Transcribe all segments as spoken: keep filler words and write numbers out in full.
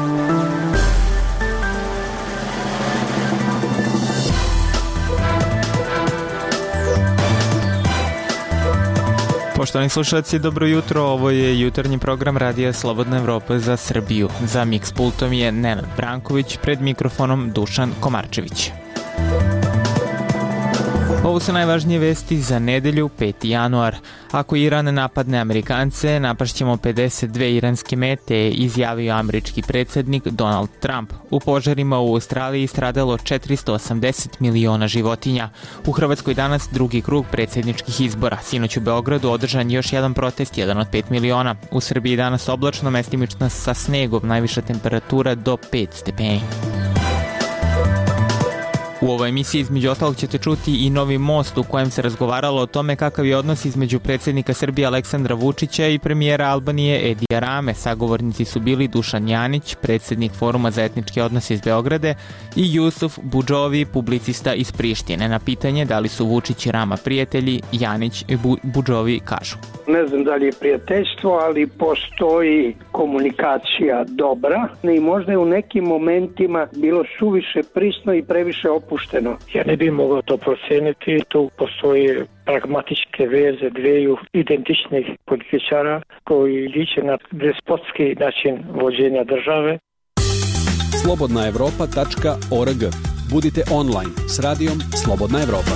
Poštovani slušalci, dobro jutro. Ovo je jutarnji program Radija Slobodna Evropa za Srbiju. Za miks pultom je Nenad Branković, pred mikrofonom Dušan Komarčević. Ovo su najvažnije vesti za nedelju, peti januar. Ako Iran napadne Amerikance, napašćemo pedeset dve iranske mete, izjavio američki predsjednik Donald Trump. U požarima u Australiji stradalo četiristo osamdeset miliona životinja. U Hrvatskoj danas drugi krug predsjedničkih izbora. Sinoć u Beogradu održan još jedan protest, jedan od pet miliona. U Srbiji danas oblačno, mestimično sa snegom, najviša temperatura do pet stepeni. U ovoj emisiji između ostalog ćete čuti i novi most u kojem se razgovaralo o tome kakav je odnos između predsjednika Srbije Aleksandra Vučića i premijera Albanije Edija Rame. Sagovornici su bili Dušan Janić, predsjednik Foruma za etničke odnose iz Beograda, i Jusuf Budžovi, publicista iz Prištine. Na pitanje da li su Vučić i Rama prijatelji, Janić i Budžovi kažu: Ne znam da li je prijateljstvo, ali postoji komunikacija dobra i možda je u nekim momentima bilo suviše prisno i previše opušteno. Ja ne bih mogao to proceniti, tu postoji pragmatičke veze dveju identičnih političara koji liče na despotski način vođenja države. slobodna evropa tačka org. Budite online s radijom Slobodna Evropa.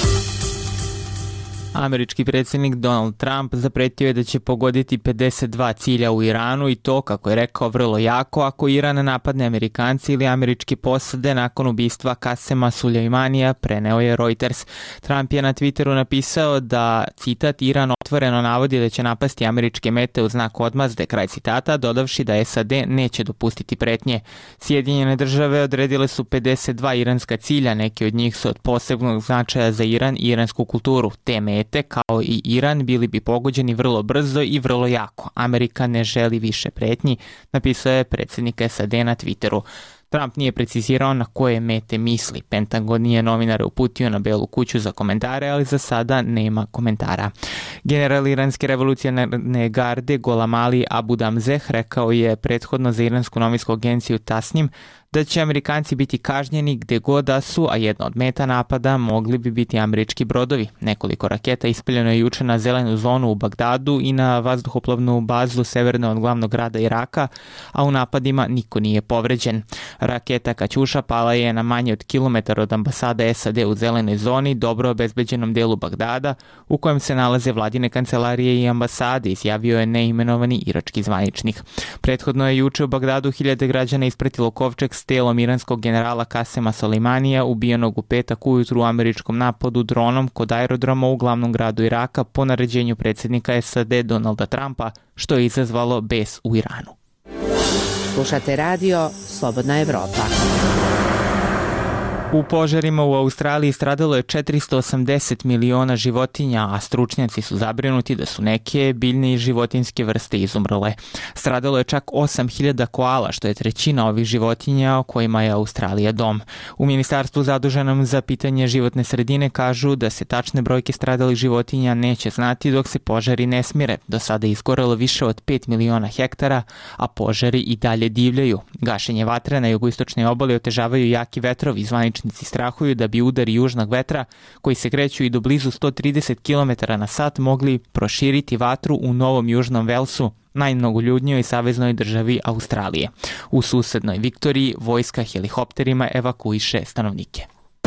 Američki predsjednik Donald Trump zapretio je da će pogoditi pedeset dva cilja u Iranu i to, kako je rekao, vrlo jako ako Iran napadne Amerikanci ili američke posade nakon ubistva Kasema Sulejmanija, preneo je Reuters. Trump je na Twitteru napisao da, citat, Iran otvoreno navodi da će napasti američke mete u znak odmazde, kraj citata, dodavši da S A D neće dopustiti pretnje. Sjedinjene države odredile su pedeset dva iranska cilja, neki od njih su od posebnog značaja za Iran i iransku kulturu. Te mete, kao i Iran, bili bi pogođeni vrlo brzo i vrlo jako. Amerika ne želi više pretnji, napisao je predsjednik S A D na Twitteru. Trump nije precizirao na koje mete misli. Pentagon je novinare uputio na Belu kuću za komentare, ali za sada nema komentara. General iranske revolucionarne garde Golam Ali Abudamzeh rekao je prethodno za iransku novinsku agenciju Tasnim da će Amerikanci biti kažnjeni gde god da su, a jedna od meta napada mogli bi biti američki brodovi. Nekoliko raketa ispaljeno je juče na zelenu zonu u Bagdadu i na vazduhoplovnu bazu severno od glavnog grada Iraka, a u napadima niko nije povređen. Raketa Kaćuša pala je na manje od kilometar od ambasade S A D u zelenoj zoni, dobro obezbeđenom delu Bagdada, u kojem se nalaze vladine kancelarije i ambasade, izjavio je neimenovani irački zvaničnik. Prethodno je juče u Bagdadu hiljade građana ispratilo kovčeg s telom iranskog generala Kasema Sulejmanija, ubijenog u petak ujutru u američkom napadu dronom kod aerodroma u glavnom gradu Iraka po naređenju predsjednika S A D Donalda Trumpa, što je izazvalo bes u Iranu. Slušate radio Slobodna Evropa. U požarima u Australiji stradalo je četiristo osamdeset miliona životinja, a stručnjaci su zabrinuti da su neke biljne i životinjske vrste izumrle. Stradalo je čak osam hiljada koala, što je trećina ovih životinja o kojima je Australija dom. U ministarstvu zaduženom za pitanje životne sredine kažu da se tačne brojke stradalih životinja neće znati dok se požari ne smire. Do sada je izgorelo više od pet miliona hektara, a požari i dalje divljaju. Gašenje vatre na jugoistočnoj obali otežavaju jaki vetrovi. Zvanični strahuju da bi udari južnog vetra, koji se kreću i do blizu sto trideset kilometara na sat, mogli proširiti vatru u Novom Južnom Velsu, najmnogoljudnijoj saveznoj državi Australije. U susednoj Viktoriji vojska helikopterima evakuiše stanovnike.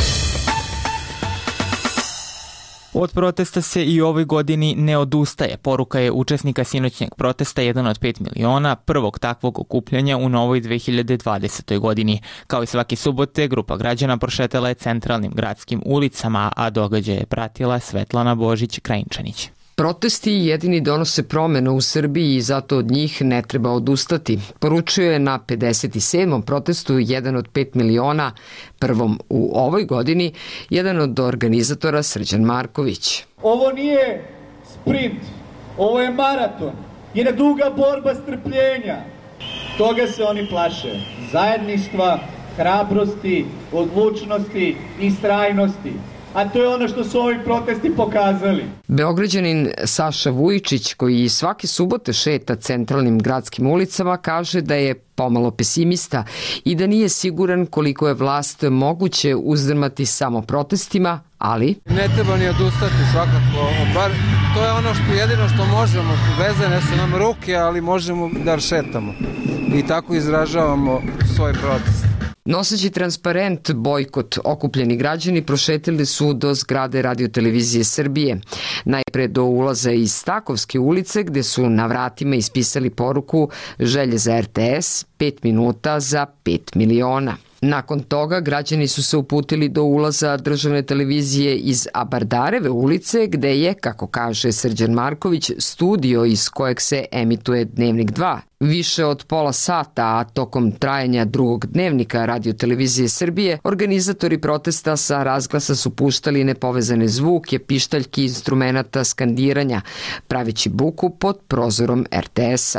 Od protesta se i u ovoj godini ne odustaje. Poruka je učesnika sinoćnjeg protesta jedan od pet miliona, prvog takvog okupljanja u novoj dve hiljade dvadesetoj godini. Kao i svake subote, grupa građana prošetala je centralnim gradskim ulicama, a događaj je pratila Svetlana Božić-Krajinčanić. Protesti jedini donose promene u Srbiji i zato od njih ne treba odustati. Poručio je na pedeset sedmom protestu jedan od pet miliona, prvom u ovoj godini, jedan od organizatora Srđan Marković. Ovo nije sprint, ovo je maraton, jedna duga borba strpljenja. Toga se oni plaše. Zajedništva, hrabrosti, odlučnosti i istrajnosti. a to je ono što su ovi protesti pokazali. Beograđanin Saša Vujičić, koji svake subote šeta centralnim gradskim ulicama, kaže da je pomalo pesimista i da nije siguran koliko je vlast moguće uzdrmati samo protestima, ali ne treba ni odustati svakako, bar to je ono što jedino što možemo, vezane su nam ruke, ali možemo da šetamo i tako izražavamo svoj protest. Noseći transparent bojkot, okupljeni građani prošetili su do zgrade Radio-televizije Srbije. Najpre do ulaza iz Stakovske ulice, gde su na vratima ispisali poruku želje za er te es, pet minuta za pet miliona. Nakon toga građani su se uputili do ulaza državne televizije iz Abardareve ulice, gde je, kako kaže Srđan Marković, studio iz kojeg se emituje Dnevnik dva. Više od pola sata, a tokom trajanja drugog dnevnika Radio-televizije Srbije, organizatori protesta sa razglasa su puštali nepovezane zvuke, pištaljki, instrumenata, skandiranja, praveći buku pod prozorom er te es-a.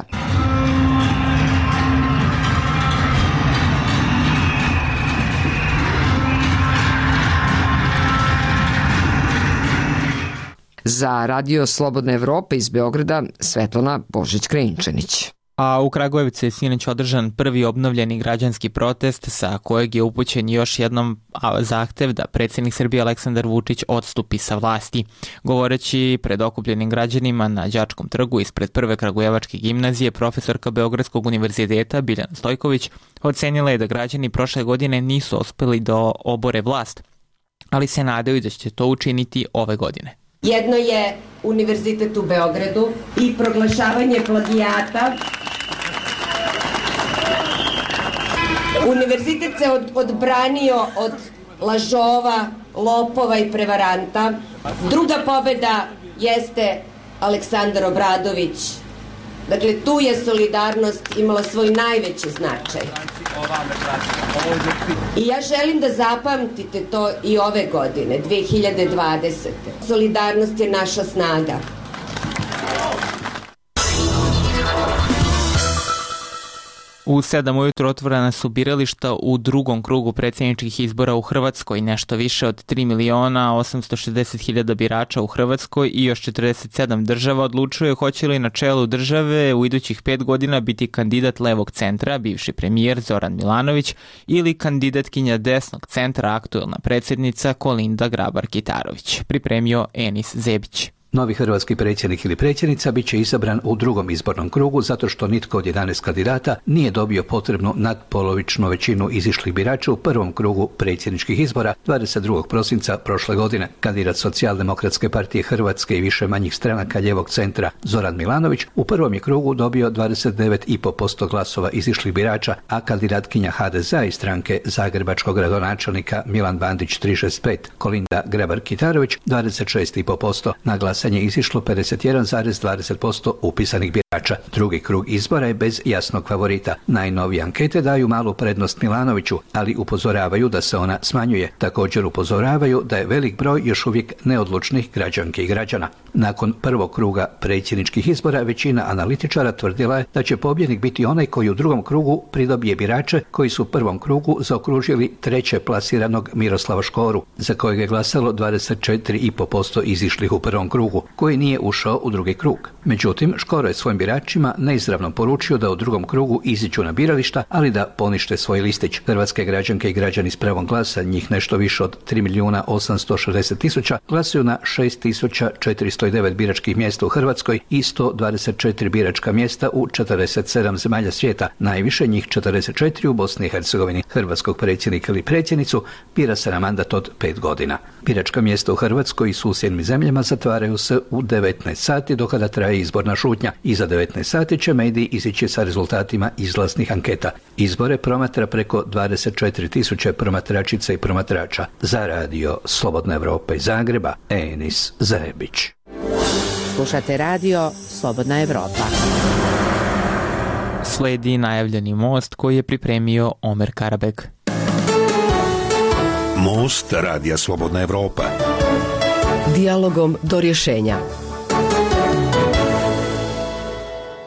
Za Radio Slobodna Evropa iz Beograda, Svetlana Božić-Krajinčanić. A u Kragujevcu je sinoć održan prvi obnovljeni građanski protest sa kojeg je upućen još jednom zahtev da predsjednik Srbije Aleksandar Vučić odstupi sa vlasti. Govoreći pred okupljenim građanima na Đačkom trgu ispred prve Kragujevačke gimnazije, profesorka Beogradskog univerziteta Biljana Stojković ocenila je da građani prošle godine nisu uspeli da obore vlast, ali se nadaju da će to učiniti ove godine. Jedno je Univerzitet u Beogradu i proglašavanje plagijata. Univerzitet se od, odbranio od lažova, lopova i prevaranta. Druga pobeda jeste Aleksandar Obradović. Dakle, tu je solidarnost imala svoj najveći značaj. I ja želim da zapamtite to i ove godine, dve hiljade dvadesete. Solidarnost je naša snaga. U sedam ujutro otvorena su birališta u drugom krugu predsjedničkih izbora u Hrvatskoj. Nešto više od tri miliona osamsto šezdeset hiljada birača u Hrvatskoj i još četrdeset sedam država odlučuje hoće li na čelu države u idućih pet godina biti kandidat levog centra, bivši premijer Zoran Milanović, ili kandidatkinja desnog centra, aktuelna predsjednica Kolinda Grabar-Kitarović. Pripremio Enis Zebić. Novi hrvatski predsjednik ili predsjednica bit će izabran u drugom izbornom krugu zato što nitko od jedanaest kandidata nije dobio potrebnu nadpolovičnu većinu izišlih birača u prvom krugu predsjedničkih izbora dvadeset drugog prosinca prošle godine. Kandidat Socijaldemokratske partije Hrvatske i više manjih stranaka ljevog centra Zoran Milanović u prvom je krugu dobio dvadeset devet zarez pet posto glasova izišlih birača, a kandidatkinja ha de zea i stranke zagrebačkog gradonačelnika Milan Bandić tri šest pet, Kolinda Grabar-Kitarović dvadeset šest zarez pet posto. Na glasanje izišlo pedeset jedan zarez dvadeset posto upisanih birača. Drugi krug izbora je bez jasnog favorita. Najnovije ankete daju malu prednost Milanoviću, ali upozoravaju da se ona smanjuje. Također upozoravaju da je velik broj još uvijek neodlučnih građanki i građana. Nakon prvog kruga predsjedničkih izbora većina analitičara tvrdila je da će pobjednik biti onaj koji u drugom krugu pridobije birače koji su u prvom krugu zaokružili treće plasiranog Miroslava Škoru, za kojeg je glasalo dvadeset četiri zarez pet posto izišlih u prvom krugu, koji nije ušao u drugi krug. Međutim, Škoro je svojim biračima neizravno poručio da u drugom krugu iziđu na birališta, ali da ponište svoj listić. Hrvatske građanke i građani s pravom glasa, njih nešto više od tri milijuna osamsto šezdeset tisuća, glasuju na šest tisuća četiristo devet biračkih mjesta u Hrvatskoj i sto dvadeset četiri biračka mjesta u četrdeset sedam zemalja svijeta, najviše njih četrdeset četiri u Bosni i Hercegovini. Hrvatskog predsjednika ili predsjednicu bira se na mandat od pet godina. Biračka mjesta u Hrvatskoj i susjednim zemljama zatvaraju se u devetnaest sati do kada traje izborna šutnja. Iza devetnaest sati će mediji izići sa rezultatima izlaznih anketa. Izbore promatra preko dvadeset četiri tisuće promatračica i promatrača. Za Radio Slobodna Evropa iz Zagreba, Enis Zebić. Slušate Radio Slobodna Evropa. Sledi najavljeni most koji je pripremio Omer Karabek. Most Radija Slobodna Evropa. Dijalogom do rješenja.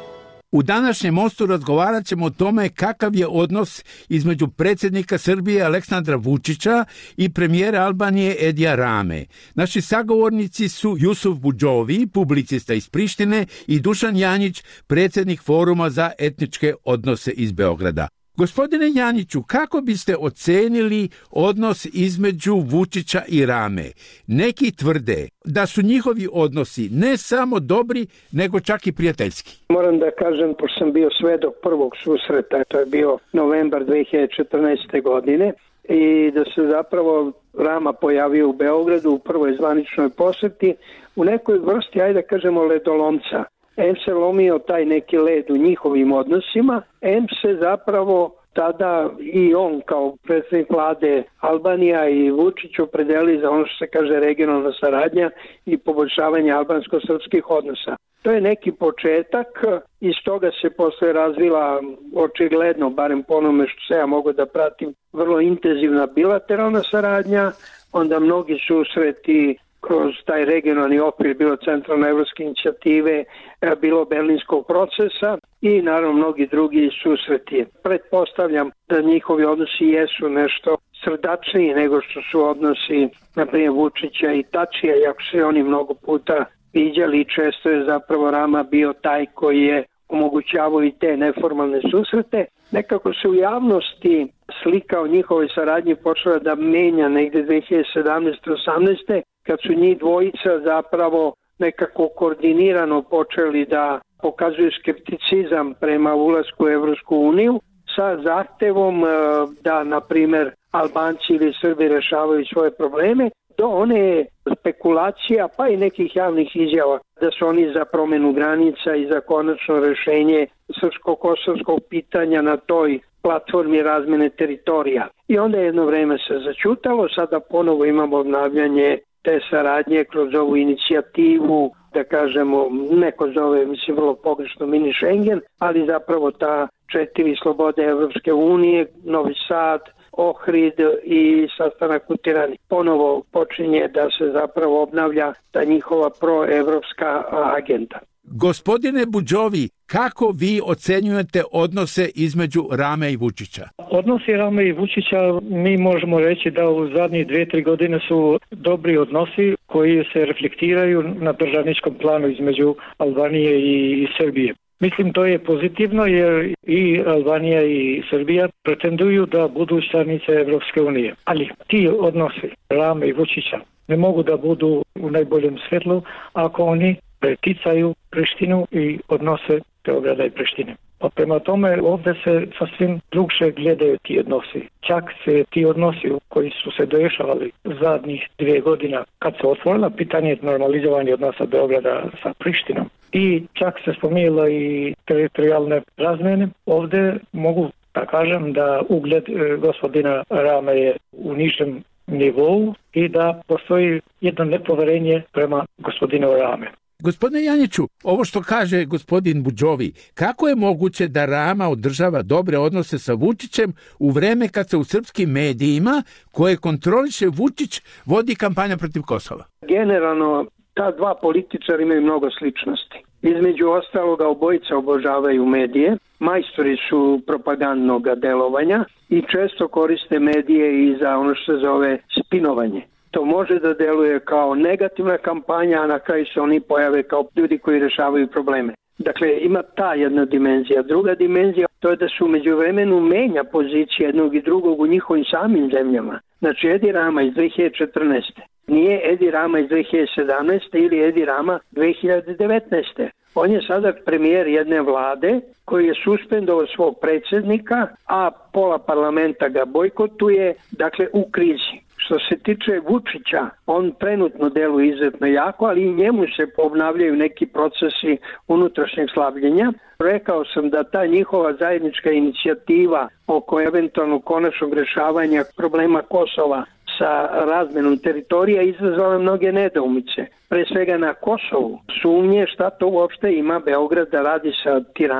U današnjem mostu razgovarat ćemo o tome kakav je odnos između predsjednika Srbije Aleksandra Vučića i premijera Albanije Edija Rame. Naši sagovornici su Jusuf Budžovi, publicista iz Prištine, i Dušan Janjić, predsjednik Foruma za etničke odnose iz Beograda. Gospodine Janjiću, kako biste ocenili odnos između Vučića i Rame? Neki tvrde da su njihovi odnosi ne samo dobri, nego čak i prijateljski. Moram da kažem, pošto sam bio svedok prvog susreta, to je bio novembar dve hiljade četrnaeste. godine, i da se zapravo Rama pojavio u Beogradu u prvoj zvaničnoj poseti u nekoj vrsti, ajde da kažemo, ledolomca. Em se lomio taj neki led u njihovim odnosima, em se zapravo tada i on kao predsjednik vlade Albanija i Vučić opredeli za ono što se kaže regionalna saradnja i poboljšavanje albansko-srpskih odnosa. To je neki početak, iz toga se posle razvila očigledno, barem po onome što se ja mogu da pratim, vrlo intenzivna bilateralna saradnja, onda mnogi susreti kroz taj regionalni okvir, bilo centralne evropske inicijative, bilo berlinskog procesa i naravno mnogi drugi susreti. Pretpostavljam da njihovi odnosi jesu nešto srdačniji nego što su odnosi, na primjer, Vučića i Tačija, iako se oni mnogo puta viđali i često je zapravo Rama bio taj koji je omogućavao i te neformalne susrete. Nekako se u javnosti slika o njihovoj saradnji počela da menja negde dve hiljade sedamnaeste. osamnaeste. kad su njih dvojica zapravo nekako koordinirano počeli da pokazuju skepticizam prema ulasku u Evropsku uniju sa zahtevom da, na primer, Albanci ili Srbi rešavaju svoje probleme, do one spekulacija pa i nekih javnih izjava da su oni za promenu granica i za konačno rešenje srpsko-kosovskog pitanja na toj platformi razmene teritorija. I onda jedno vreme se začutalo, sada ponovo imamo obnavljanje te saradnje kroz ovu inicijativu, da kažemo, neko zove, mislim, vrlo pogrešno mini Schengen, ali zapravo ta četiri slobode Evropske unije, Novi Sad, Ohrid i sastanak u Tirani. Ponovo počinje da se zapravo obnavlja ta njihova proevropska agenda. Gospodine Budžovi, kako vi ocenjujete odnose između Rame i Vučića? Odnosi Rame i Vučića, mi možemo reći da u zadnjih dvije, tri godine su dobri odnosi koji se reflektiraju na državničkom planu između Albanije i Srbije. Mislim, to je pozitivno jer i Albanija i Srbija pretenduju da budu članice Evropske unije. Ali ti odnosi Rame i Vučića ne mogu da budu u najboljem svetlu ako oni preticaju Prištinu i odnose Beograda i Prištine. Pa prema tome ovdje se sasvim drugše gledaju ti odnosi. Čak se ti odnosi koji su se dešavali zadnjih dvije godina kad se otvorila pitanje normalizovanja odnosa Beograda sa Prištinom i čak se spominjalo i teritorijalne razmene, ovdje mogu da kažem da ugled e, gospodina Rame je u nižem nivou i da postoji jedno nepoverenje prema gospodinu Rame. Gospodine Janjiću, ovo što kaže gospodin Budžovi, kako je moguće da Rama održava dobre odnose sa Vučićem u vreme kad se u srpskim medijima, koje kontroliše Vučić, vodi kampanja protiv Kosova? Generalno, ta dva političara imaju mnogo sličnosti. Između ostaloga, obojica obožavaju medije, majstori su propagandnog delovanja i često koriste medije i za ono što se zove spinovanje. To može da deluje kao negativna kampanja, a na kraju se oni pojave kao ljudi koji rešavaju probleme. Dakle, ima ta jedna dimenzija. Druga dimenzija, to je da su među vremenu menja pozicije jednog i drugog u njihovim samim zemljama. Znači, Edi Rama iz dve hiljade četrnaeste. Nije Edi Rama iz dve hiljade sedamnaeste ili Edi Rama dve hiljade devetnaeste. On je sada premijer jedne vlade koji je suspendovao svog predsjednika, a pola parlamenta ga bojkotuje, dakle u krizi. Što se tiče Vučića, on trenutno deluje izuzetno jako, ali i njemu se obnavljaju neki procesi unutrašnjeg slabljenja. Rekao sam da ta njihova zajednička inicijativa oko eventualnog konačnog rešavanja problema Kosova sa razmenom teritorija izazvala mnoge nedoumice. Pre svega na Kosovu sumnje šta to uopšte ima Beograd da radi sa Tiranom,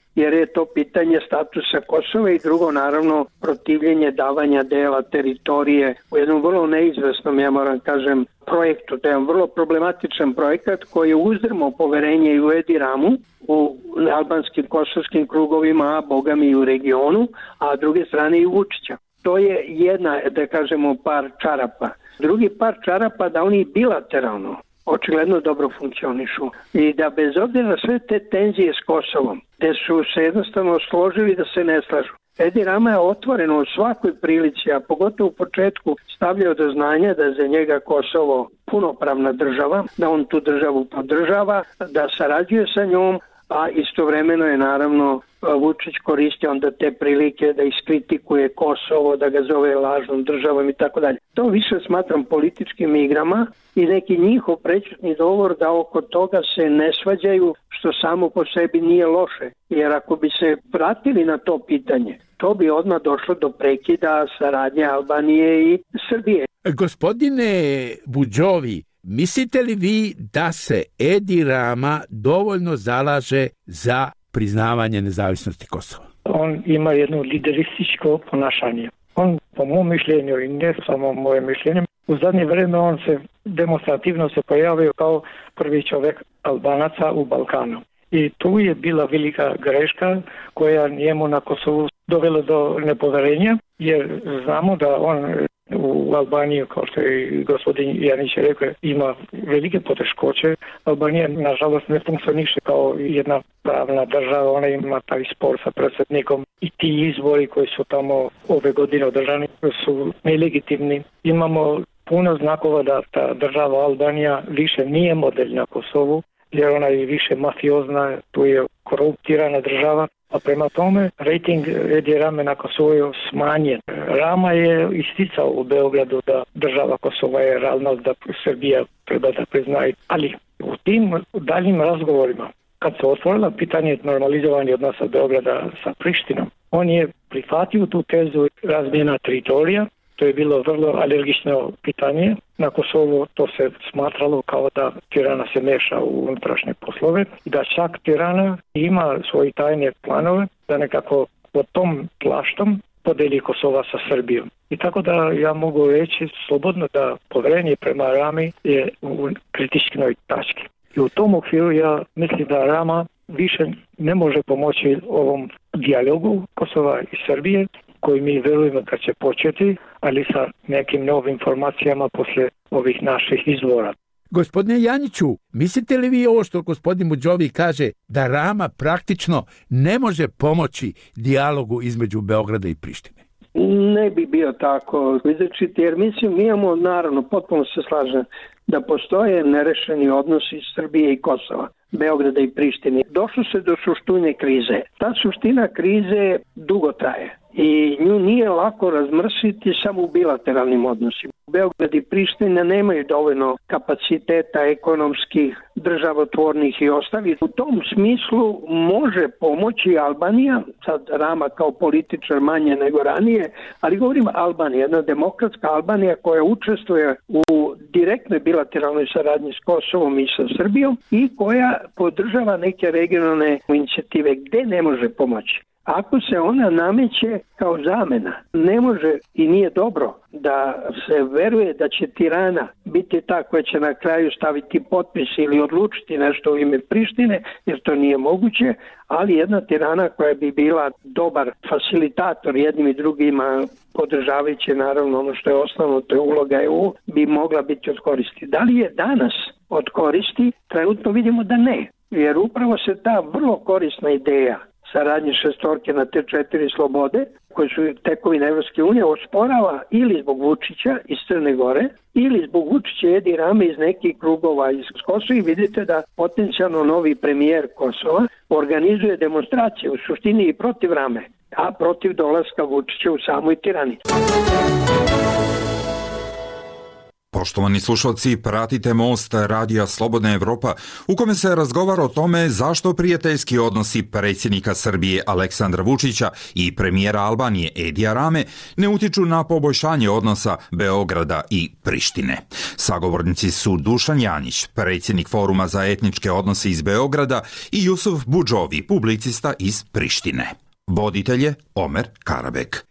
jer je to pitanje statusa Kosova i drugo naravno protivljenje davanja dela teritorije u jednom vrlo neizvesnom, ja moram kažem, projektu. To je jedan vrlo problematičan projekat koji je uzdrmao poverenje i u Edi Ramu, u albanskim kosovskim krugovima, a boga mi i u regionu, a s druge strane i Vučića. To je jedna, da kažemo, par čarapa. Drugi par čarapa da oni bilateralno očigledno dobro funkcionišu i da bez obzira na sve te tenzije s Kosovom, gde su se jednostavno složili da se ne slažu. Edi Rama je otvoreno u svakoj prilici, a pogotovo u početku stavljao do znanja da je za njega Kosovo punopravna država, da on tu državu podržava, da sarađuje sa njom, a istovremeno je naravno Vučić koristio onda te prilike da iskritikuje Kosovo, da ga zove lažnom državom i tako dalje. To više smatram političkim igrama i neki njihov prečutni dogovor da oko toga se ne svađaju, što samo po sebi nije loše. Jer ako bi se vratili na to pitanje, to bi odmah došlo do prekida saradnje Albanije i Srbije. Gospodine Budžovi, mislite li vi da se Edi Rama dovoljno zalaže za priznavanje nezavisnosti Kosova? On ima jedno liderističko ponašanje. On, po mom mišljenju i ne samo moje mišljenje, u zadnje vreme on se demonstrativno se pojavio kao prvi čovjek Albanaca u Balkanu. I tu je bila velika greška koja njemu na Kosovu dovela do nepoverenja, jer znamo da on u Albaniji, kao što je gospodin Janić rekao, ima velike poteškoće. Albanija, nažalost, ne funkcioniše kao jedna pravna država, ona ima taj spor sa predsjednikom i ti izbori koji su tamo ove godine održani su nelegitimni. Imamo puno znakova da ta država Albanija više nije model na Kosovu, jer ona je više mafiozna, tu je koruptirana država. A prema tome, rating Edi Rame na Kosovu je smanjen. Rama je isticao u Beogradu da država Kosova je realnost, da Srbija treba da priznaje. Ali u tim daljim razgovorima, kad se otvorila pitanje normalizovanja odnosa Beograda sa Prištinom, on je prihvatio tu tezu razmjena teritorija. To je bilo vrlo alergično pitanje. Na Kosovu to se smatralo kao da Tirana se meša u unutrašnje poslove i da čak Tirana ima svoje tajne planove da nekako pod tom plaštom podeli Kosova sa Srbijom. I tako da ja mogu reći slobodno da poverenje prema Rami je u kritičnoj tački. I u tom okviru ja mislim da Rama više ne može pomoći ovom dijalogu Kosova i Srbije, koji mi verujemo da će početi, ali sa nekim novim informacijama posle ovih naših izvora. Gospodine Janjiću, mislite li vi ovo što gospodin Budžovi kaže, da Rama praktično ne može pomoći dijalogu između Beograda i Prištine? Ne bi bio tako izrečiti, jer mislim, mi imamo, naravno, potpuno se slažem, da postoje nerešeni odnosi Srbije i Kosova, Beograda i Prištine. Došlo se do suštine krize. Ta suština krize dugo traje i nju nije lako razmrsiti samo u bilateralnim odnosima. Beograd i Priština nemaju dovoljno kapaciteta ekonomskih, državotvornih i ostalih. U tom smislu može pomoći Albanija, sad Rama kao političar manje nego ranije, ali govorim Albanija, jedna demokratska Albanija koja učestvuje u direktnoj bilateralnoj saradnji s Kosovom i sa Srbijom i koja podržava neke regionalne inicijative. Gde ne može pomoći? Ako se ona nameće kao zamena, ne može i nije dobro da se veruje da će Tirana biti ta koja će na kraju staviti potpis ili odlučiti nešto u ime Prištine, jer to nije moguće, ali jedna Tirana koja bi bila dobar facilitator jednim i drugima, podržavajući naravno ono što je osnovno, to je uloga E U, bi mogla biti od koristi. Da li je danas od koristi? Trenutno vidimo da ne, jer upravo se ta vrlo korisna ideja saradnje šestorke na te četiri slobode, koje su tekovine Evropske unije, osporava ili zbog Vučića iz Crne Gore, ili zbog Vučića Edi Rame iz nekih krugova iz Kosova. I vidite da potencijalno novi premijer Kosova organizuje demonstracije u suštini i protiv Rame, a protiv dolaska Vučića u samoj Tirani. Poštovani slušalci, pratite Most radija Slobodna Evropa u kome se razgovara o tome zašto prijateljski odnosi predsjednika Srbije Aleksandra Vučića i premijera Albanije Edija Rame ne utiču na poboljšanje odnosa Beograda i Prištine. Sagovornici su Dušan Janjić, predsjednik Foruma za etničke odnose iz Beograda, i Jusuf Budžovi, publicista iz Prištine. Voditelj je Omer Karabek.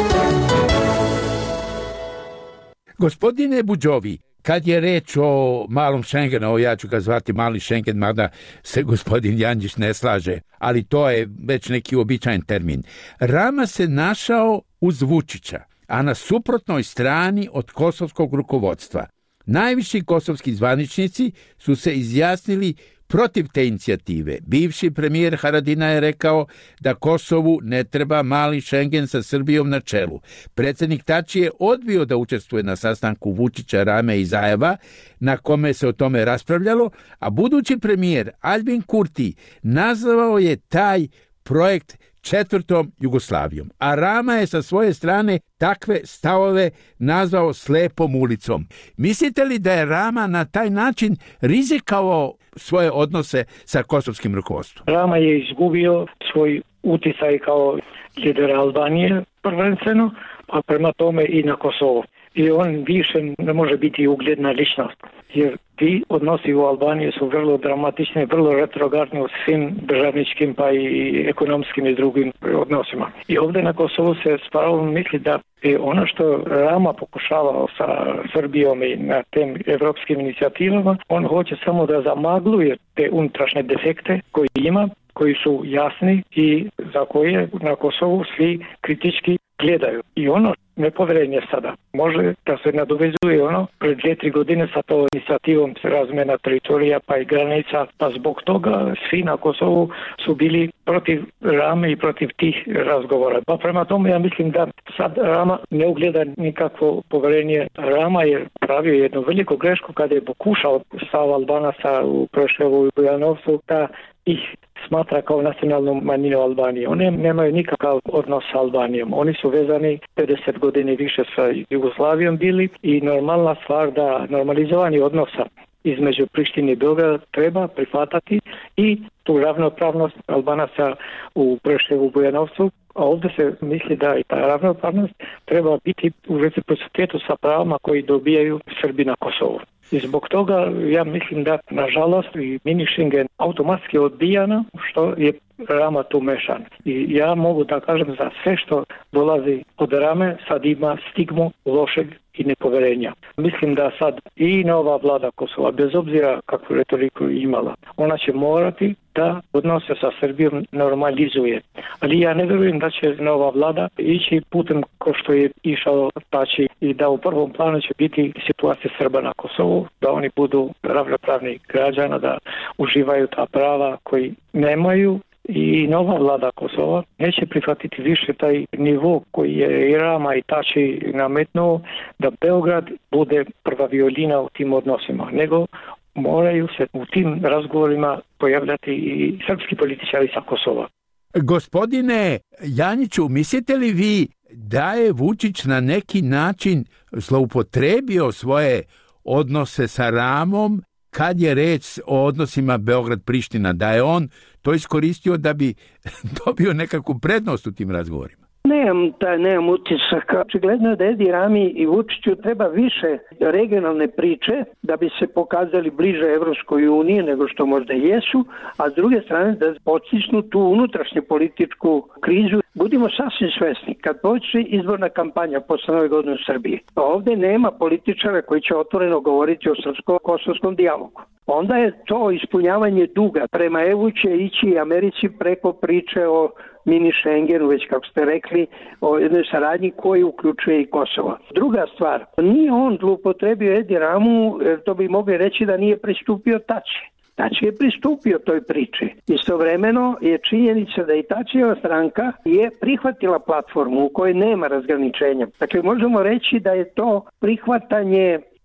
Gospodine Budžovi, kad je reč o malom Schengenu, ovo ja ću ga zvati mali Schengen, mada se gospodin Janjić ne slaže, ali to je već neki uobičajen termin. Rama se našao uz Vučića, a na suprotnoj strani od kosovskog rukovodstva. Najviši kosovski zvaničnici su se izjasnili protiv te inicijative. Bivši premijer Haradina je rekao da Kosovu ne treba mali Schengen sa Srbijom na čelu. Predsjednik Tači je odbio da učestvuje na sastanku Vučića, Rame i Zajeva, na kome se o tome raspravljalo, a budući premijer Albin Kurti nazvao je taj projekt četvrtom Jugoslavijom, a Rama je sa svoje strane takve stavove nazvao slepom ulicom. Mislite li da je Rama na taj način rizikao svoje odnose sa kosovskim rukovodstvom? Rama je izgubio svoj uticaj kao lider Albanije prvenstveno, a prema tome i na Kosovo. I on više ne može biti ugledna ličnost, jer ti odnosi u Albaniji su vrlo dramatični, vrlo retrogradni u svim državničkim pa i ekonomskim i drugim odnosima. I ovdje na Kosovu se s pravom misli da je ono što Rama pokušavao sa Srbijom i na tem evropskim inicijativama, on hoće samo da zamagluje te unutrašnje defekte koje ima, koji su jasni i za koje na Kosovu svi kritički gledaju. I ono nepovjerenje sada može da se nadovezuje ono pred dvije, tri godine sa to inicijativom razmjena teritorija pa i granica, pa zbog toga svi na Kosovu su bili protiv Rame i protiv tih razgovora. Pa prema tome ja mislim da sad Rama ne ugleda nikakvo povjerenje. Rama je pravio jednu veliku grešku kada je pokušao stav Albanaca u Preševu i Bujanovcu da ih smatra kao nacionalnu manjinu Albanije. Oni nemaju nikakav odnos sa Albanijom. Oni su vezani pedeset godina više sa Jugoslavijom bili i normalna stvar da normalizovanje odnosa između Prištine i Beograda treba prihvatati i tu ravnopravnost Albanaca u Preševu, Bujanovcu, a ovdje se misli da i ta ravnopravnost treba biti u reciprocitetu sa pravama koji dobijaju Srbi na Kosovu. I zbog toga ja mislim da nažalost i mini Schengen automatski odbijana što je Rama tu mešan. I ja mogu da kažem za sve što dolazi od Rame sad ima stigmu lošeg i nepoverenja. Mislim da sad i nova vlada Kosova, bez obzira kakvu retoriku imala, ona će morati da odnose sa Srbijom normalizuje. Ali ja ne vjerujem da će nova vlada ići putem ko što je išao Tači i da u prvom planu će biti situacija Srba na Kosovu, da oni budu ravnopravni građana, da uživaju ta prava koji nemaju. I nova vlada Kosova neće prihvatiti više taj nivo koji je i Rama i Tači nametnuo da Beograd bude prva violina u tim odnosima, nego moraju se u tim razgovorima pojavljati i srpski političari sa Kosova. Gospodine Janjiću, mislite li vi da je Vučić na neki način zloupotrebio svoje odnose sa Ramom kad je reč o odnosima Beograd-Priština, da je on to iskoristio da bi dobio nekakvu prednost u tim razgovorima? Nemam, taj, nemam utisak. Očigledno je da Edi Rami i Vučiću treba više regionalne priče da bi se pokazali bliže Evropskoj uniji nego što možda jesu, a s druge strane da podstisnu tu unutrašnju političku krizu. Budimo sasvim svesni, kad počne izborna kampanja posle Nove godine u Srbiji, ovdje nema političara koji će otvoreno govoriti o srpsko-kosovskom dijalogu. Onda je to ispunjavanje duga. Prema E U će ići Americi preko priče o mini Schengenu, već kako ste rekli, o jednoj saradnji koji uključuje i Kosovo. Druga stvar, nije on zloupotrebio Edi Ramu, jer to bi mogli reći da nije pristupio Tači. Tači je pristupio toj priči. Istovremeno je činjenica da i Tačijeva stranka je prihvatila platformu u kojoj nema razgraničenja. Dakle, možemo reći da je to prihvatanje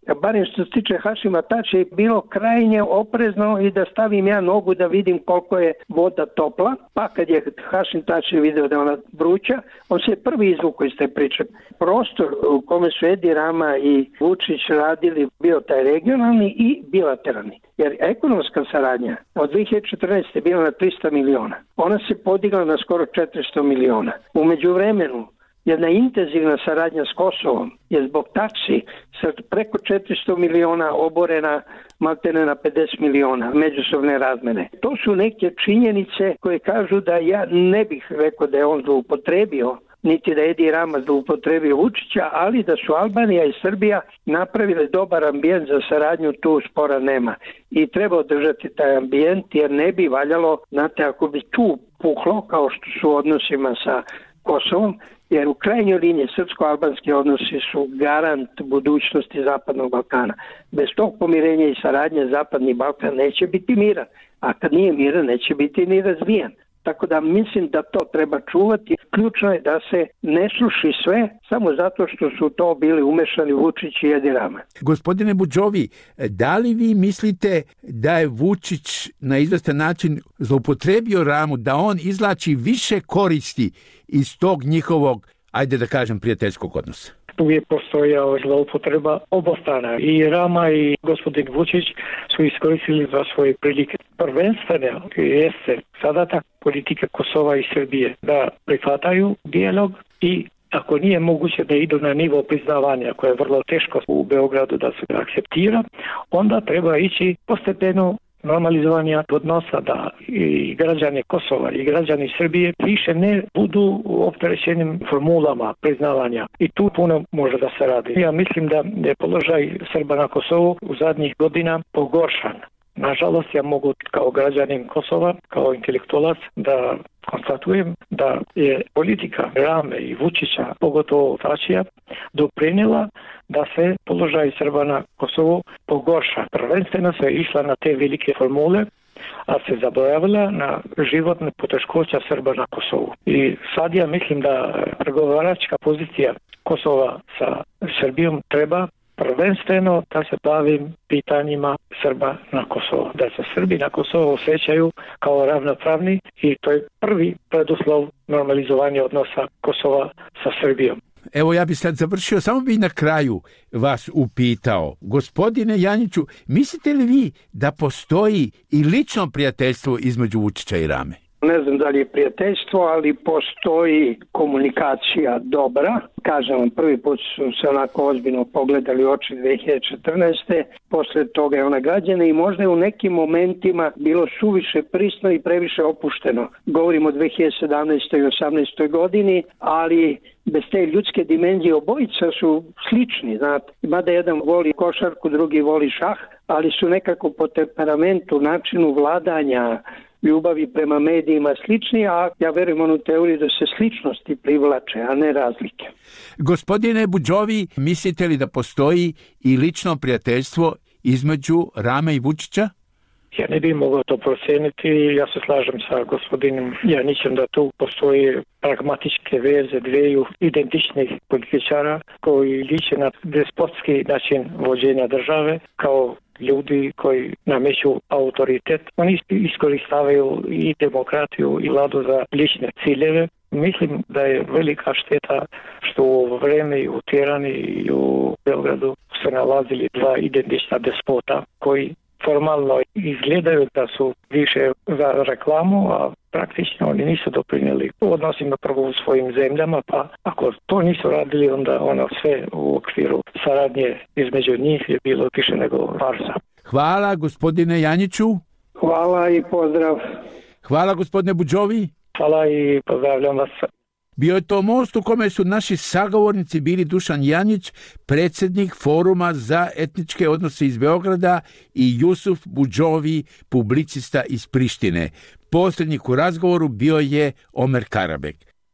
Barem što se tiče Hašima Tačija je bilo krajnje oprezno i da stavim ja nogu da vidim koliko je voda topla, pa kad je Hašim Tači video da je ona vruća, on se prvi izvukao iz te priče. Prostor u kome su Edi Rama i Vučić radili bio taj regionalni i bilateralni. Jer ekonomska saradnja od dve hiljade četrnaeste. je bila na trista miliona. Ona se podigla na skoro četiristo miliona. U međuvremenu jedna intenzivna saradnja s Kosovom je zbog taksi sa preko četiristo miliona oborena maltene na pedeset miliona međusobne razmene. To su neke činjenice koje kažu da ja ne bih rekao da je on zloupotrebio, niti da je Edi Rama zloupotrebio Vučića, ali da su Albanija i Srbija napravili dobar ambijent za saradnju, tu spora nema. I treba održati taj ambijent jer ne bi valjalo, znate, ako bi tu puklo kao što su u odnosima sa Kosovom, jer u krajnjoj liniji srpsko-albanski odnosi su garant budućnosti Zapadnog Balkana. Bez tog pomirenja i saradnje Zapadni Balkan neće biti miran, a kad nije miran neće biti ni razvijan. Tako da mislim da to treba čuvati. Ključno je da se ne sluši sve samo zato što su to bili umešani Vučić i Edi Rama. Gospodine Budžovi, da li vi mislite da je Vučić na izvestan način zloupotrebio Ramu, da on izlači više koristi iz tog njihovog, ajde da kažem, prijateljskog odnosa? Tu je postojao zloupotreba obostrana. I Rama i gospodin Vučić su iskoristili za svoje prilike. Prvenstveno jeste zadatak politike Kosova i Srbije da prihvataju dijalog i ako nije moguće da idu na nivo priznavanja, koje je vrlo teško u Beogradu da se akceptira, onda treba ići postepeno normalizovanja odnosa, da i građani Kosova i građani Srbije više ne budu u opterećenim formulama priznavanja. I tu puno može da se radi. Ja mislim da je položaj Srba na Kosovu u zadnjih godina pogoršan. Nažalost, ja mogu kao građanin Kosova, kao intelektualac, da konstatujem da je politika Rame i Vučića, pogotovo Tačija, doprinela da se položaj Srba na Kosovu pogorša. Prvenstveno se išla na te velike formule, a se zaboravila na životne poteškoća Srba na Kosovu. I sad ja mislim da pregovaračka pozicija Kosova sa Srbijom treba prvenstveno da se bavim pitanjima Srba na Kosovu. Da se Srbi na Kosovu osjećaju kao ravnopravni i to je prvi preduslov normalizovanja odnosa Kosova sa Srbijom. Evo ja bi sad završio, samo bi na kraju vas upitao. Gospodine Janjiću, mislite li vi da postoji i lično prijateljstvo između Vučića i Rame? Ne znam da li je prijateljstvo, ali postoji komunikacija dobra. Kažem vam, prvi put su se onako ozbiljno pogledali u oči dve hiljade četrnaeste. Posle toga je ona gađena i možda je u nekim momentima bilo suviše prisno i previše opušteno. Govorimo o dve hiljade sedamnaestoj i osamnaestoj godini, ali bez te ljudske dimenzije obojica su slični, znate. Mada jedan voli košarku, drugi voli šah, ali su nekako po temperamentu, načinu vladanja, ljubavi prema medijima slični, a ja verujem onu teoriju da se sličnosti privlače, a ne razlike. Gospodine Budžovi, mislite li da postoji i lično prijateljstvo između Rame i Vučića? Ja ne bih mogao to proceniti. Ja se slažem sa gospodinom Janićem da tu postoje pragmatičke veze dveju identičnih političara koji liče na despotski način vođenja države, kao ljudi koji nameću autoritet. Oni iskoristavaju i demokratiju i vladu za lične ciljeve. Mislim da je velika šteta što u vreme i u Tirani i u Beogradu se nalazili dva identična despota koji formalno izgledaju da su više za reklamu, a praktično oni nisu doprinijeli odnosima prvo u svojim zemljama, pa ako to nisu radili, onda ono sve u okviru saradnje između njih je bilo više nego farsa. Hvala gospodine Janjiću. Hvala i pozdrav. Hvala gospodine Budžovi. Hvala i pozdravljam vas. Bio je to most u kome su naši sagovornici bili Dušan Janjić, predsjednik Foruma za etničke odnose iz Beograda, i Jusuf Budžovi, publicista iz Prištine. Posrednik u razgovoru bio je Omer Karabek.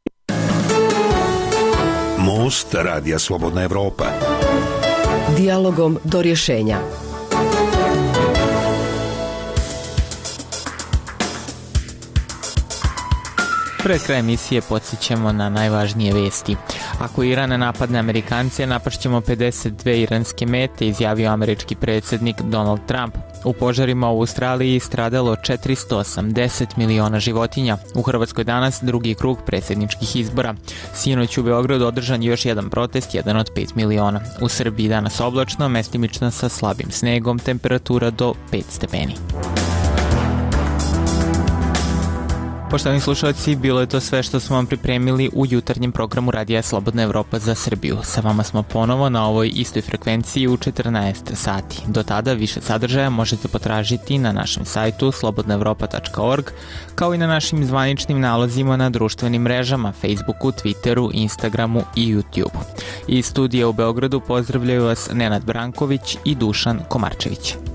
Most Radija Slobodna Evropa. Dijalogom do rješenja. Pred kraj emisije podsjećamo na najvažnije vesti. Ako Iran napadne Amerikance, napašćemo pedeset dve iranske mete, izjavio američki predsjednik Donald Trump. U požarima u Australiji stradalo četiristo osamdeset miliona životinja. U Hrvatskoj danas drugi krug predsjedničkih izbora. Sinoć u Beogradu održan još jedan protest, jedan od pet miliona. U Srbiji danas oblačno, mestimično sa slabim snegom, temperatura do pet stepeni. Poštovani slušalci, bilo je to sve što smo vam pripremili u jutarnjem programu Radija Slobodna Evropa za Srbiju. Sa vama smo ponovo na ovoj istoj frekvenciji u četrnaest sati. Do tada više sadržaja možete potražiti na našem sajtu slobodna evropa tačka org, kao i na našim zvaničnim nalozima na društvenim mrežama, Facebooku, Twitteru, Instagramu i YouTubeu. Iz studija u Beogradu pozdravljaju vas Nenad Branković i Dušan Komarčević.